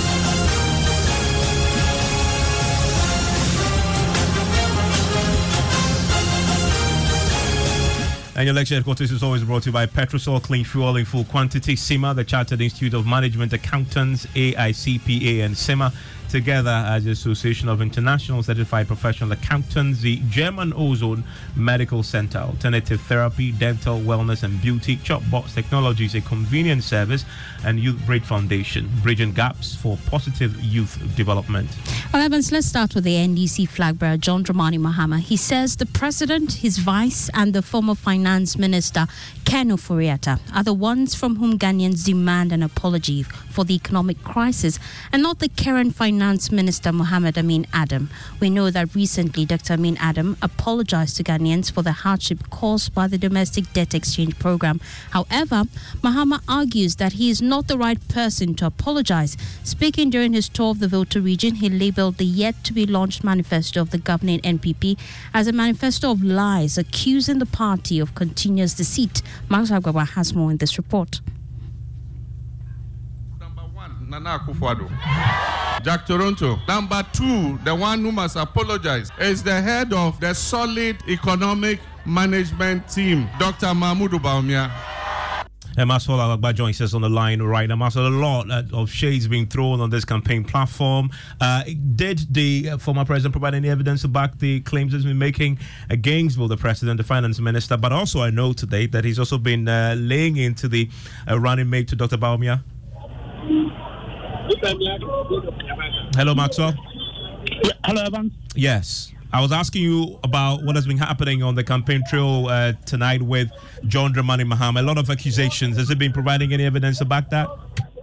And your lecture headquarters is always brought to you by Petrosol Clean Fuel in full quantity, CIMA, the Chartered Institute of Management Accountants, AICPA, and CIMA, together as the Association of International Certified Professional Accountants, the German Ozone Medical Center, Alternative Therapy, Dental, Wellness and Beauty, Chopbox Technologies, a convenience service, and Youth Breed Foundation, bridging gaps for positive youth development. Well, Evans, let's start with the NDC flag bearer, John Dramani Mahama. He says the president, his vice, and the former finance minister, Ken Ofori-Atta, are the ones from whom Ghanaians demand an apology for the economic crisis, and not the current finance minister, Mohamed Amin Adam. We know that recently Dr. Amin Adam apologized to Ghanaians for the hardship caused by the domestic debt exchange program. However, Mahama argues that he is not the right person to apologize. Speaking during his tour of the Volta region, he labeled the yet-to-be-launched manifesto of the governing NPP as a manifesto of lies, accusing the party of continuous deceit. Max Agwaba has more in this report. Number one, Nana Akufo-Addo. Jack Toronto. Number two, the one who must apologize, is the head of the solid economic management team, Dr. Mahmoud Bawumia. And Masol Alagba joins us on the line right now. Masol, a lot of shades being thrown on this campaign platform. Did the former president provide any evidence to back the claims he's been making against both the president, the finance minister, but also I know today that he's also been laying into the running mate to Dr. Bawumia? Hello, Maxwell. Yeah, hello, Evans. Yes. I was asking you about what has been happening on the campaign trail tonight with John Dramani Mahama. A lot of accusations. Has he been providing any evidence to back that?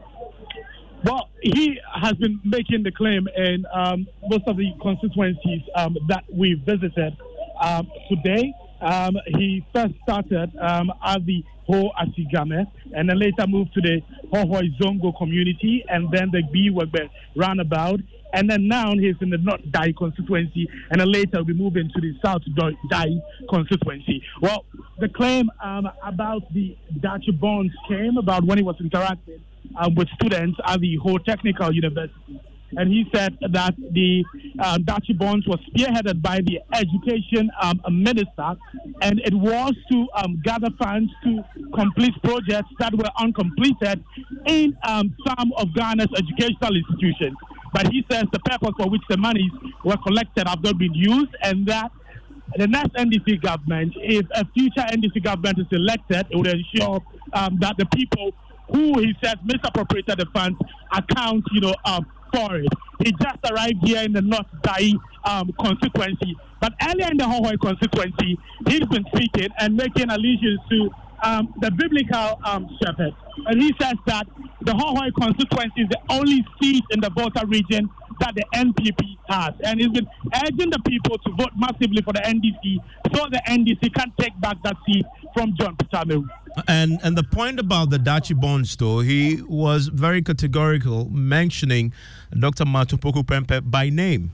Well, he has been making the claim in most of the constituencies that we visited today. He first started at the Ho Asigame and then later moved to the Hohoi Zongo community and then the Biwagbe roundabout. And then now he's in the North Dai constituency, and then later we'll be moving to the South Dai constituency. Well, the claim about the Dachi bonds came about when he was interacting with students at the Ho Technical University. And he said that the Dachi bonds was spearheaded by the education minister, and it was to gather funds to complete projects that were uncompleted in some of Ghana's educational institutions. But he says the purpose for which the monies were collected have not been used, and that the next NDC government, if a future NDC government is elected, it will ensure that the people who he says misappropriated the funds account, for it. He just arrived here in the North Dai constituency, but earlier in the Hohoi constituency, he's been speaking and making allusions to the biblical shepherd. And he says that the Hohoi constituency is the only seat in the Volta region that the NPP has. And he's been urging the people to vote massively for the NDC so the NDC can take back that seat from John Pitamewu. And the point about the Dachi bonds, though, he was very categorical, mentioning Dr. Matupoku Prempeh by name.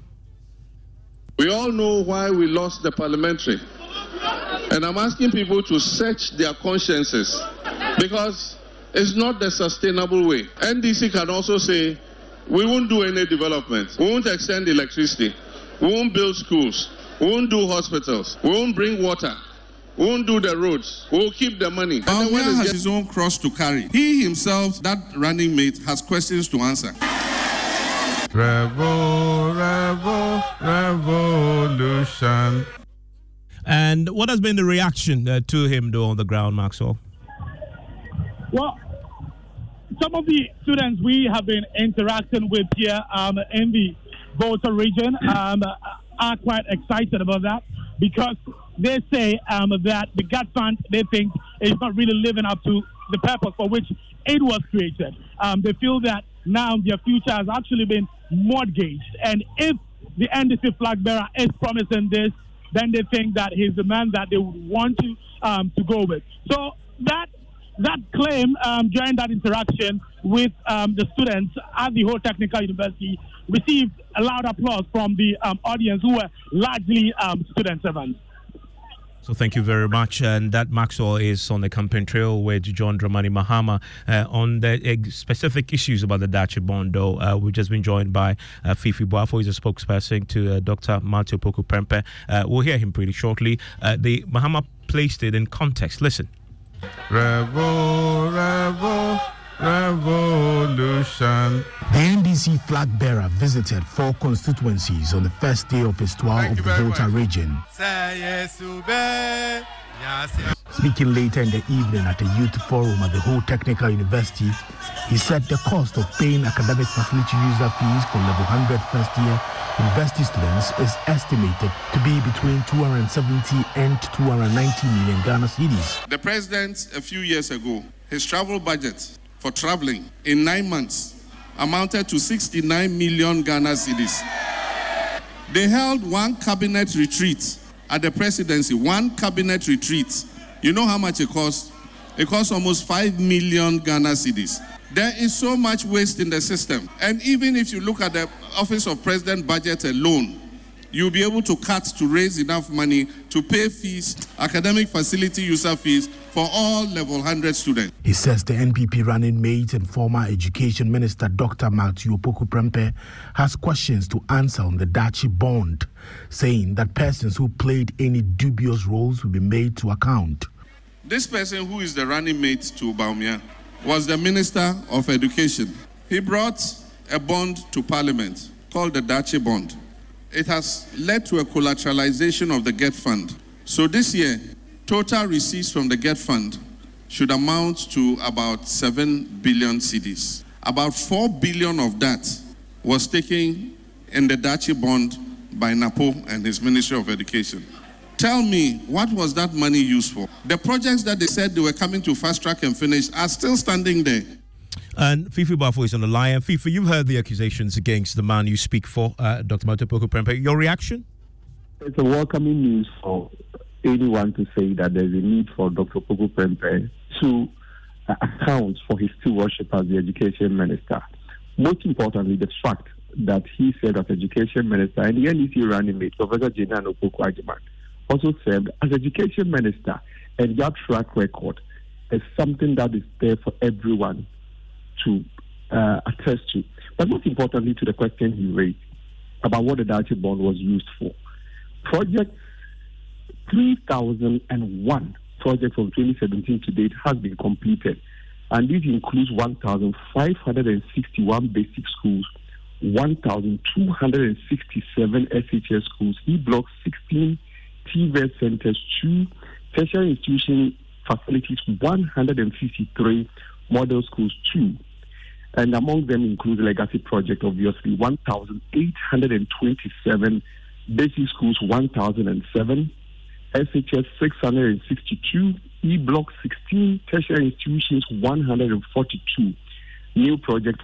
We all know why we lost the parliamentary. And I'm asking people to search their consciences because it's not the sustainable way. NDC can also say we won't do any development. We won't extend electricity. We won't build schools. We won't do hospitals. We won't bring water. We won't do the roads. We will keep the money. Bawumia has his own cross to carry. He himself, that running mate, has questions to answer. Revolution. And what has been the reaction to him, though, on the ground, Maxwell? Well, some of the students we have been interacting with here in the Volta region are quite excited about that, because they say that the GAD fund, they think, is not really living up to the purpose for which it was created. They feel that now their future has actually been mortgaged, and if the NDC flag bearer is promising this, then they think that he's the man that they would want to go with. So that claim during that interaction with the students at the Ho Technical University received a loud applause from the audience, who were largely student servants. So thank you very much. And that Maxwell is on the campaign trail with John Dramani Mahama on the specific issues about the Dachi bond, though. We've just been joined by Fifi Boafo, who's a spokesperson to Dr. Matthew Opoku Prempeh. We'll hear him pretty shortly. The Mahama placed it in context. Listen. Revolution. The NDC flag bearer visited 4 constituencies on the first day of his tour of the Volta region. Speaking later in the evening at a youth forum at the Ho Technical University, he said the cost of paying academic facility user fees for level 100 first-year university students is estimated to be between 270 and 290 million Ghana cedis. The president, a few years ago, his travel budget for traveling in 9 months amounted to 69 million Ghana cedis. They held one cabinet retreat at the presidency, one cabinet retreat. You know how much it cost? It cost almost 5 million Ghana cedis. There is so much waste in the system. And even if you look at the Office of President budget alone, you'll be able to cut to raise enough money to pay fees, academic facility user fees for all level 100 students. He says the NPP running mate and former Education Minister Dr. Matthew Opoku Prempeh has questions to answer on the Dachi bond, saying that persons who played any dubious roles will be made to account. This person, who is the running mate to Bawumia, was the Minister of Education. He brought a bond to Parliament called the Dachi bond. It has led to a collateralization of the GET fund. So this year, total receipts from the GET fund should amount to about 7 billion cedis. About 4 billion of that was taken in the Dachi bond by Napo and his Ministry of Education. Tell me, what was that money used for? The projects that they said they were coming to fast track and finish are still standing there. And Fifi Boafo is on the line. Fifi, you've heard the accusations against the man you speak for, Dr. Matthew Opoku Prempeh. Your reaction? It's a welcoming news for anyone to say that there's a need for Dr. Opoku Prempeh to account for his stewardship as the Education Minister. Most importantly, the fact that he said as Education Minister, and the NDC running mate, Professor Jenan Opoku Agyeman, also served as Education Minister, and that track record is something that is there for everyone to attest to. But most importantly, to the question he raised about what the Dachi bond was used for. Project 3001 project from 2017 to date has been completed, and this includes 1,561 basic schools, 1,267 SHS schools, E-Block 16 TVET centers, 2 tertiary institution facilities, 153 model schools, 2. And among them include legacy project, obviously, 1,827 basic schools, 1,007, SHS 662, E-Block 16, tertiary institutions 142, new project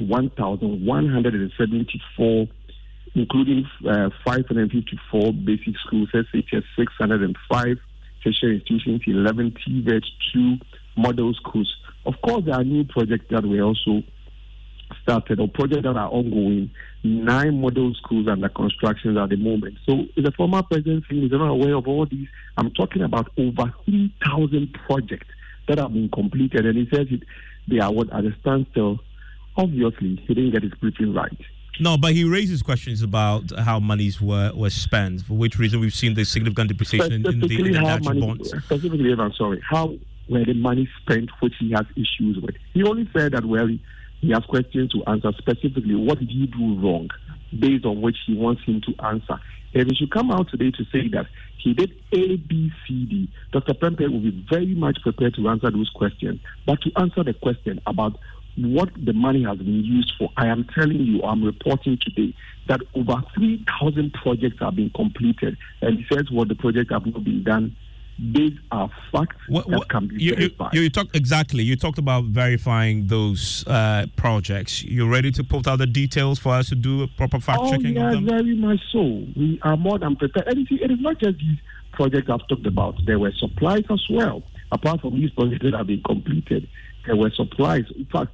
1,174, including 554 basic schools, SHS 605, tertiary institutions 11, TVET 2, model schools. Of course, there are new projects that were also started or projects that are ongoing. 9 model schools under construction at the moment. So the former president is not aware of all these. I'm talking about over 3,000 projects that have been completed, and he says they are at a standstill Obviously, he didn't get his briefing right. No, but he raises questions about how monies were spent, for which reason we've seen the significant depreciation in the national bonds. Specifically, I'm sorry, how were the money spent which he has issues with? He only said that, well, he has questions to answer. Specifically, what did he do wrong, based on which he wants him to answer. If he should come out today to say that he did A, B, C, D, Dr. Prempeh will be very much prepared to answer those questions. But to answer the question about what the money has been used for, I am telling you, I'm reporting today that over 3,000 projects have been completed. And he says what the projects have not been done. These are facts that can be verified. You talked about verifying those projects. You're ready to put out the details for us to do a proper fact-checking of them? Very much so. We are more than prepared. And it is not just these projects I've talked about. There were supplies as well. Apart from these projects that have been completed, there were supplies. In fact,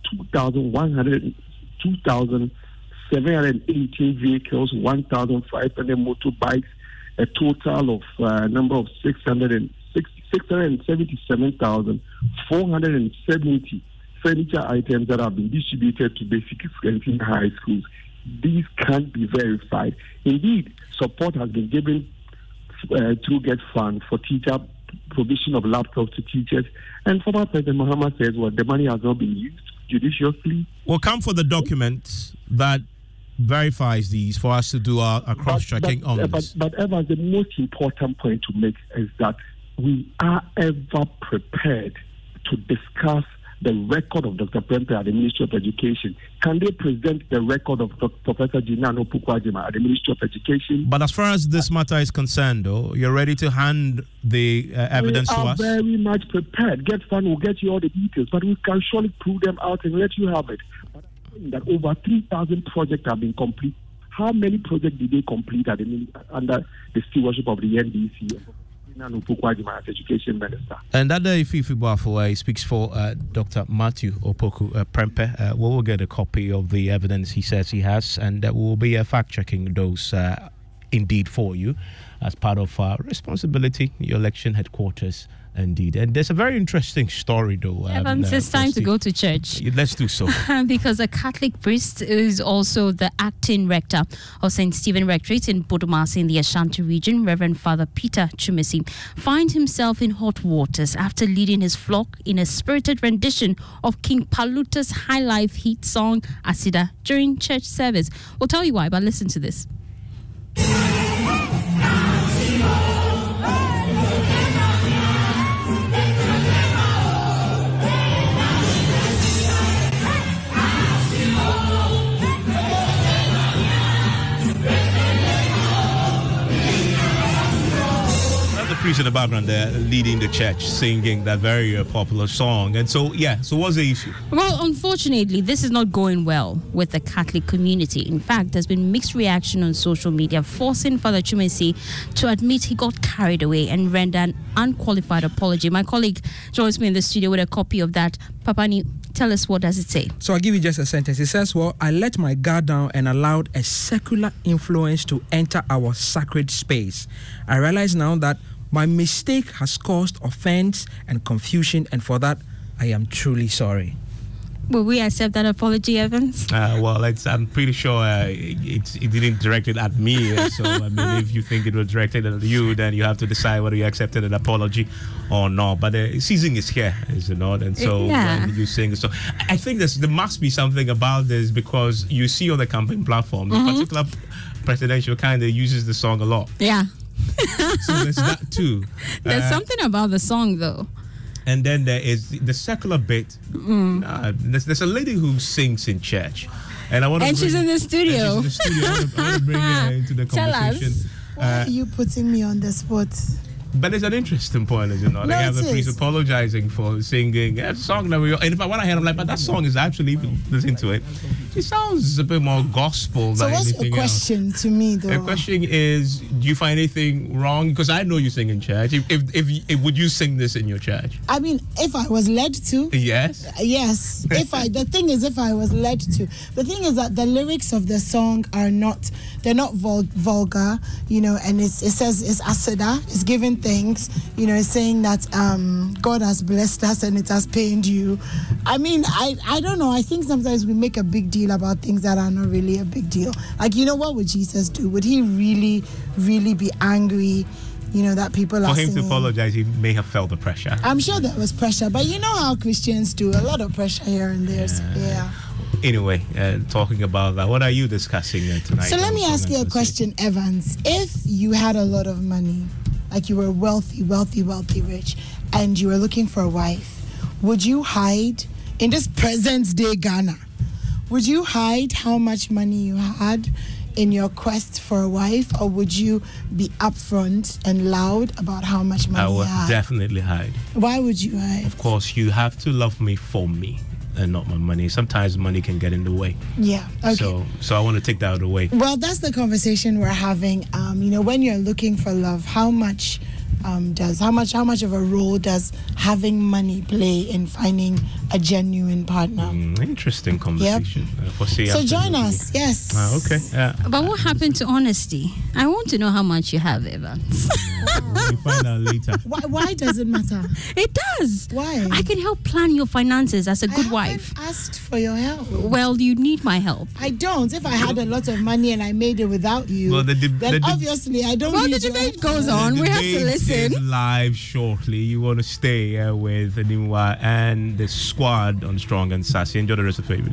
2,718 vehicles, 1,500 motorbikes, a total of number of 677,470 furniture items that have been distributed to basic and senior high schools. These can't be verified. Indeed, support has been given through Get Fund for teacher provision of laptops to teachers. And former President Mahama says, well, the money has not been used judiciously. We'll come for the documents that verifies these for us to do our cross-checking on this. But Evans, the most important point to make is that we are ever prepared to discuss the record of Dr. Prempeh at the Ministry of Education. Can they present the record of Professor Jinano Pukwajima at the Ministry of Education? But as far as this matter is concerned, though, you're ready to hand the evidence to us? We are very much prepared. Get Fund will get you all the details, but we can surely prove them out and let you have it. But that over 3,000 projects have been complete. How many projects did they complete under the stewardship of the NDC? Education Minister. And that Ififi Boafo speaks for Dr. Matthew Opoku Prempeh. We will get a copy of the evidence he says he has, and we will be fact-checking those indeed for you as part of our responsibility, your election headquarters. Indeed. And there's a very interesting story, though. Evans, it's time to go to church. Let's do so. Because a Catholic priest is also the acting rector of St. Stephen Rectorate in Bodumasi in the Ashanti region, Reverend Father Peter Chumesi, finds himself in hot waters after leading his flock in a spirited rendition of King Paluta's high life hit song, Asida, during church service. We'll tell you why, but listen to this. In the background there leading the church singing that very popular song. And so what's the issue? Well, unfortunately, this is not going well with the Catholic community. In fact, there's been mixed reaction on social media, forcing Father Chumesi to admit he got carried away and render an unqualified apology. My colleague joins me in the studio with a copy of that. Papani, tell us, what does it say? So I'll give you just a sentence. It says, well, I let my guard down and allowed a secular influence to enter our sacred space. I realize now that my mistake has caused offense and confusion, and for that, I am truly sorry. Will we accept that apology, Evans? I'm pretty sure it didn't direct it at me. So, I mean, if you think it was directed at you, then you have to decide whether you accepted an apology or not. But season is here, is it not? And so when you sing, so I think there must be something about this, because you see on the campaign platform, the particular presidential candidate uses the song a lot. Yeah. So there's that too. There's something about the song, though. And then there is the secular bit. There's a lady who sings in church, and I want to. She's in the studio. I want to bring her into the conversation. Tell us. Why are you putting me on the spot? But it's an interesting point, as you know. No, they have the priest apologizing for singing a song that we. And if I want to hear, I'm like, but that song is actually listen to it. It sounds a bit more gospel So than what's anything your question to me, though? The question is, do you find anything wrong? Because I know you sing in church. If would you sing this in your church? I mean, if I was led to. Yes. Yes. The thing is, if I was led to. The thing is that the lyrics of the song are not, they're not vulgar, you know, and it says it's asada, it's giving thanks, you know, it's saying that God has blessed us and it has pained you. I mean, I don't know. I think sometimes we make a big deal about things that are not really a big deal. Like, you know, what would Jesus do? Would he really, really be angry, you know, that people are singing? For him to apologize, he may have felt the pressure. I'm sure there was pressure, but you know how Christians do, a lot of pressure here and there. Yeah. Anyway, talking about that, what are you discussing tonight? So let me ask you a question, Evans. If you had a lot of money, like you were wealthy, rich, and you were looking for a wife, would you hide, in this present day Ghana, would you hide how much money you had in your quest for a wife, or would you be upfront and loud about how much money you had? I would definitely hide. Why would you hide? Of course, you have to love me for me and not my money. Sometimes money can get in the way. Yeah. Okay. So I want to take that away. Well, that's the conversation we're having. You know, when you're looking for love, how much of a role does having money play in finding a genuine partner? Interesting conversation. Yep. So join us. Yes. Okay. Yeah. But what happened to honesty? I want to know how much you have, Evans. We'll find out later. Why does it matter? It does. Why? I can help plan your finances as a good wife. I asked for your help. Well, you need my help. I don't. If I had a lot of money and I made it without you, then obviously I don't. Well, the debate goes on. We have to listen. Live shortly. You want to stay with Animwa and the squad on Strong and Sassy. Enjoy the rest of the evening.